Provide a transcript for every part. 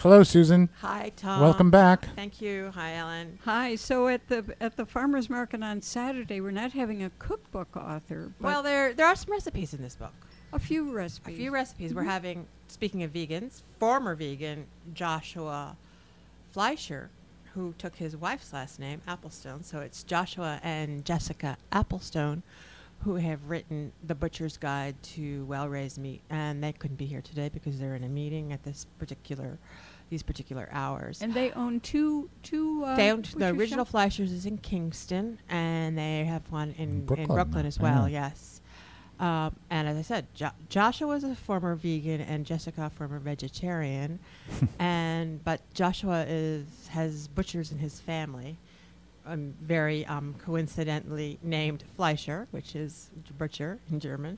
Hello, Susan. Hi, Tom. Welcome back. Thank you. Hi, Ellen. Hi. So at the farmers market on Saturday, we're not having a cookbook author, but Well, there are some recipes in this book. a few recipes. A few recipes. We're having, speaking of vegans, former vegan Joshua Fleischer, who took his wife's last name, Applestone. So it's Joshua and Jessica Applestone, who have written The Butcher's Guide to Well-Raised Meat. And they couldn't be here today because they're in a meeting at these particular hours. And they own two. They own the butcher original shops? Fleischers is in Kingston, and they have one in Brooklyn. Brooklyn as well. Yeah. Yes, and as I said, Joshua was a former vegan, and Jessica a former vegetarian, but Joshua has butchers in his family. Very coincidentally named Fleischer, which is butcher in German.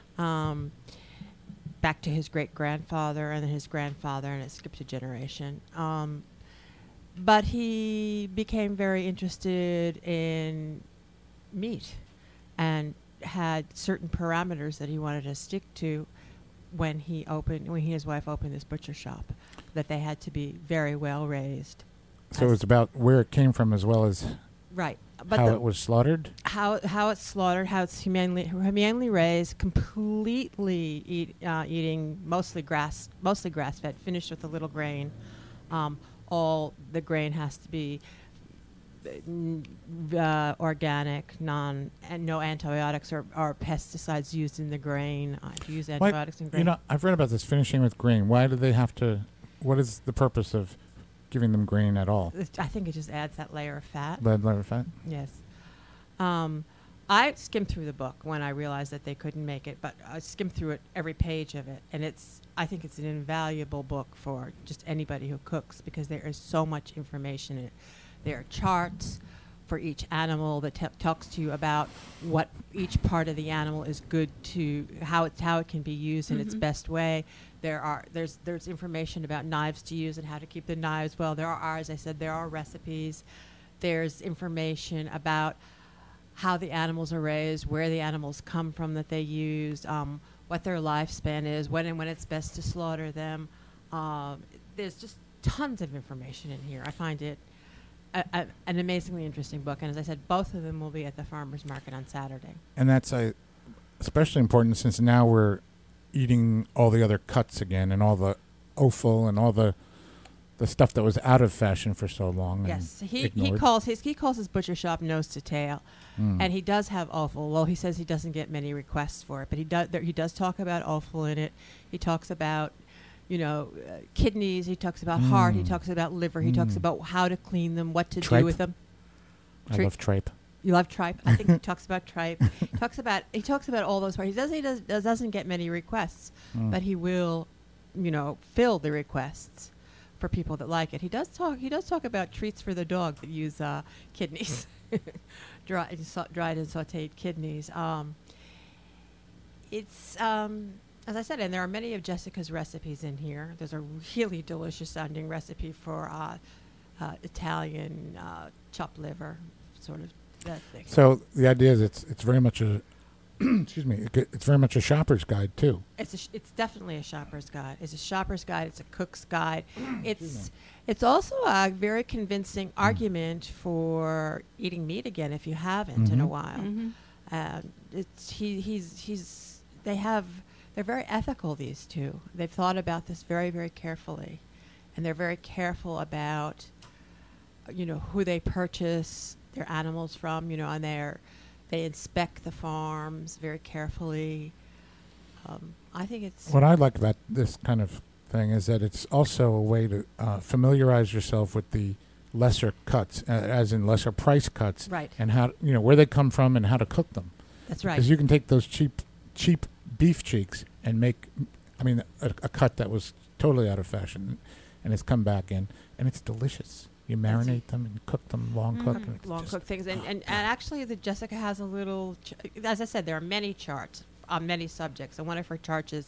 Back to his great-grandfather and then his grandfather, and it skipped a generation. But he became very interested in meat and had certain parameters that he wanted to stick to when he and his wife opened this butcher shop, that they had to be very well raised. So it's about where it came from as well as Right. But how it was slaughtered? how it's slaughtered, how it's humanely raised, completely eating mostly grass fed, finished with a little grain. All the grain has to be organic, and no antibiotics or pesticides used in the grain. If you use antibiotics in grain. I've read about this finishing with grain. Why do they have to? What is the purpose of giving them grain at all? I think it just adds that layer of fat. Lead, liver fat? Yes. I skimmed through the book when I realized that they couldn't make it, but I skimmed through it, every page of it, and I think it's an invaluable book for just anybody who cooks, because there is so much information in it. There are charts for each animal that talks to you about what each part of the animal is good to, how it can be used in its best way. There's information about knives to use and how to keep the knives well. As I said, there are recipes. There's information about how the animals are raised, where the animals come from that they used, what their lifespan is, when it's best to slaughter them. There's just tons of information in here. I find it an amazingly interesting book. And as I said, both of them will be at the farmers market on Saturday. And that's especially important since now we're eating all the other cuts again and all the offal and all the stuff that was out of fashion for so long. Yes, and he ignored. calls his butcher shop nose to tail, and he does have offal. Well, he says he doesn't get many requests for it, but he does talk about offal in it. He talks about kidneys. He talks about heart. He talks about liver. He talks about how to clean them, what to Tripe. do with them. I love tripe. You love tripe? I think he talks about tripe. He talks about all those parts. He doesn't get many requests, but he will, fill the requests for people that like it. He does talk about treats for the dog that use kidneys, dried and sautéed kidneys. It's as I said, and there are many of Jessica's recipes in here. There's a really delicious sounding recipe for Italian chopped liver, sort of that thing. So the idea is it's very much a excuse me, it's very much a shopper's guide too. It's definitely a shopper's guide. It's a shopper's guide. It's a cook's guide. It's also a very convincing argument for eating meat again if you haven't in a while. They're very ethical, these two. They've thought about this very, very carefully, and they're very careful about who they purchase their animals from. And they inspect the farms very carefully. I think it's... What I like about this kind of thing is that it's also a way to familiarize yourself with the lesser cuts, as in lesser price cuts, Right. and how where they come from and how to cook them. That's right. Because you can take those cheap beef cheeks and make, a cut that was totally out of fashion, and it's come back in, and it's delicious. You marinate them and cook them long cook. and it's Long just- cook things. And actually, Jessica has a little, as I said, there are many charts on many subjects. And one of her charts is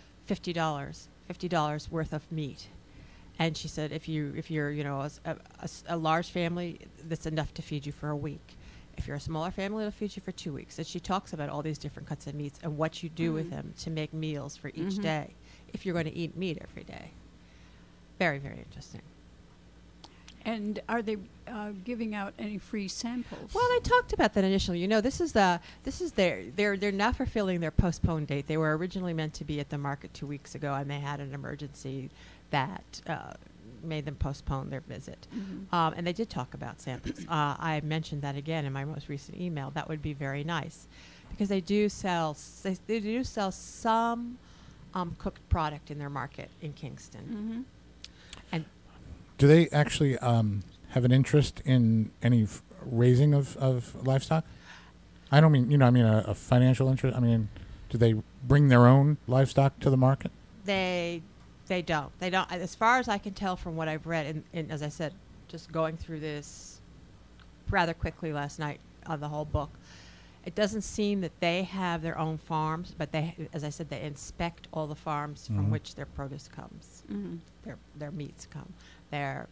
$50 worth of meat. And she said, if you're a large family, that's enough to feed you for a week. If you're a smaller family, it'll feed you for 2 weeks. And she talks about all these different cuts of meats and what you do with them to make meals for each day, if you're going to eat meat every day. Very, very interesting. And are they giving out any free samples? Well, they talked about that initially. You know, this is they're now fulfilling their postponed date. They were originally meant to be at the market 2 weeks ago, and they had an emergency that made them postpone their visit. Mhm. And they did talk about samples. I mentioned that again in my most recent email. That would be very nice, because they do sell some cooked product in their market in Kingston. Mhm. And Do they actually have an interest in any raising of livestock? I don't mean, I mean a financial interest. I mean, do they bring their own livestock to the market? They don't. They don't. As far as I can tell from what I've read, and as I said, just going through this rather quickly last night on the whole book, it doesn't seem that they have their own farms, but they, as I said, they inspect all the farms from Mhm. which their produce comes, Mhm. their meats come. There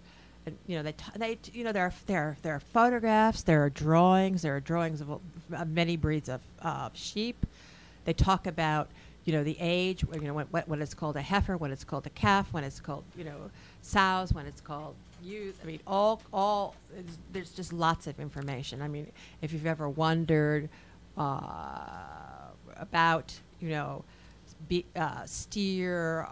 are photographs, there are drawings of many breeds of sheep. They talk about the age, when it's called a heifer, when it's called a calf, when it's called sows, when it's called ewes. I mean, all there's just lots of information. I mean, if you've ever wondered about steer,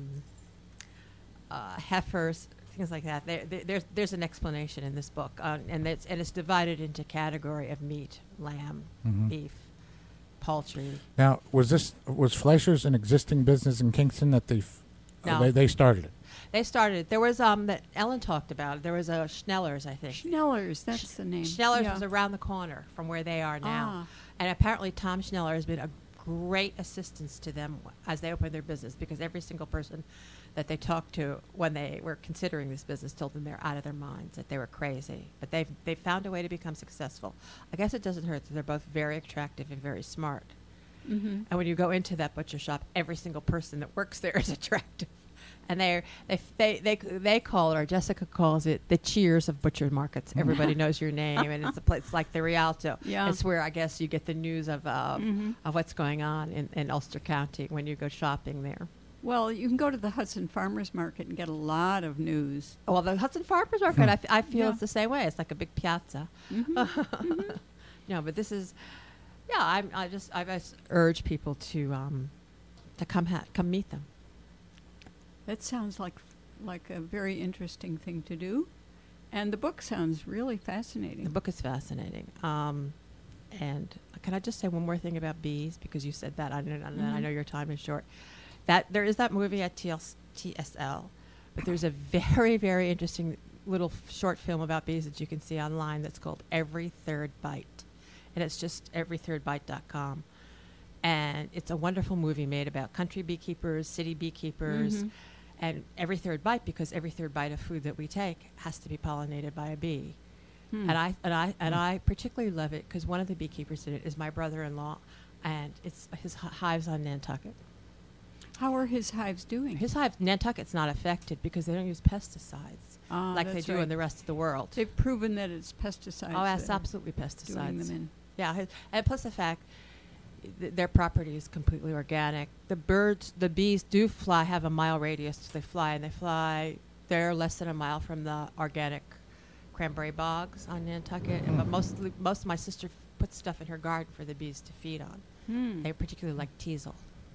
heifers, things like that, there's an explanation in this book, and it's divided into category of meat: lamb, Mhm. beef, poultry. Now, was Fleischer's an existing business in Kingston that No. they started it? They started. There was that Ellen talked about. There was a Schneller's, I think. Schneller's, that's the name. Schneller's Yeah. was around the corner from where they are now, Ah. and apparently Tom Schneller has been a great assistance to them as they open their business, because every single person that they talked to when they were considering this business told them they're out of their minds, that they were crazy, but they've found a way to become successful. I guess it doesn't hurt that they're both very attractive and very smart. Mhm. And when you go into that butcher shop, every single person that works there is attractive. And they call it, or Jessica calls it, the Cheers of butcher markets. Everybody knows your name, and it's a place like the Rialto. Yeah. It's where I guess you get the news of what's going on in Ulster County when you go shopping there. Well, you can go to the Hudson Farmers Market and get a lot of news. Well, the Hudson Farmers Market, I feel Yeah. it's the same way. It's like a big piazza. Mhm. No, but this is, I just urge people to come meet them. That sounds like a very interesting thing to do, and the book sounds really fascinating. The book is fascinating. And can I just say one more thing about bees, because you said that, and I know your time is short. That there is that movie at TSL, but there's a very, very interesting little short film about bees that you can see online that's called Every Third Bite, and it's just everythirdbite.com. And it's a wonderful movie made about country beekeepers, city beekeepers, and every third bite, because every third bite of food that we take has to be pollinated by a bee. Hmm. And I particularly love it because one of the beekeepers in it is my brother-in-law, and it's his hives on Nantucket. How are his hives doing? His hives, Nantucket's not affected because they don't use pesticides like they That's do right. in the rest of the world. They've proven that it's pesticides. Oh, it's that are absolutely doing pesticides. them in. Yeah, and plus the fact their property is completely organic. The bees do fly, have a mile radius. So they fly. They're less than a mile from the organic cranberry bogs on Nantucket. But most of my sister puts stuff in her garden for the bees to feed on. Hmm. They particularly like teasel.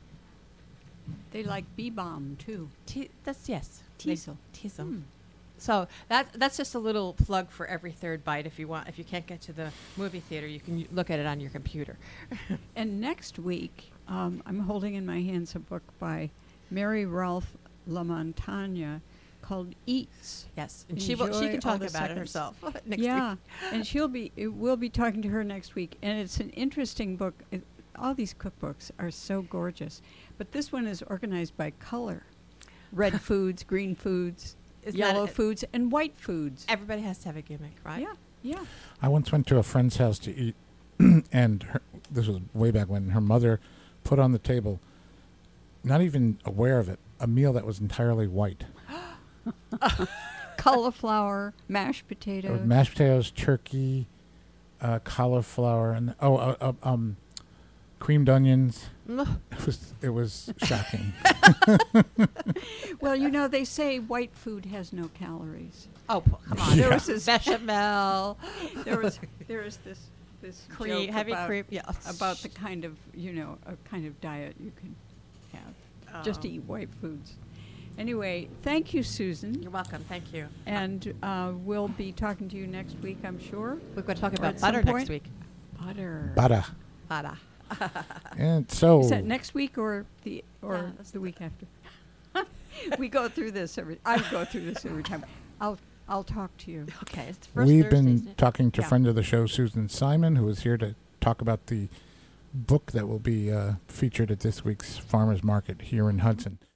They like bee balm too. Yes. Teasel. Teasel. Hmm. So that's just a little plug for Every Third Bite. If you can't get to the movie theater, you can look at it on your computer. And next week, I'm holding in my hands a book by Mary Ralph LaMontagne called Eats. Yes, and she Enjoy can all talk the about it suckers. herself next Yeah, week. and we'll be talking to her next week. And it's an interesting book. All these cookbooks are so gorgeous, but this one is organized by color: red foods, green foods, Isn't yellow that it? foods, and white foods. Everybody has to have a gimmick, right? Yeah. I once went to a friend's house to eat, and this was way back when her mother put on the table, not even aware of it, a meal that was entirely white. Cauliflower, mashed There potatoes. was mashed potatoes, turkey, cauliflower, and creamed onions. Ugh. It was shocking. Well, you know, they say white food has no calories. Oh, come on. There was this bechamel. there was this Cream, joke heavy about, cream. Yeah. about the kind of, you know, a kind of diet you can have. Just to eat white foods. Anyway, thank you, Susan. You're welcome. Thank you. And we'll be talking to you next week, I'm sure. We're going to talk Or about at some butter point. next week. Butter. Butter. Butter. And so Is that next week or the that's week after? We go through this I go through this every time. I'll talk to you. Okay. It's the first we've Thursday, been isn't it? talking to Yeah. friend of the show, Susan Simon, who is here to talk about the book that will be featured at this week's farmers market here in Hudson.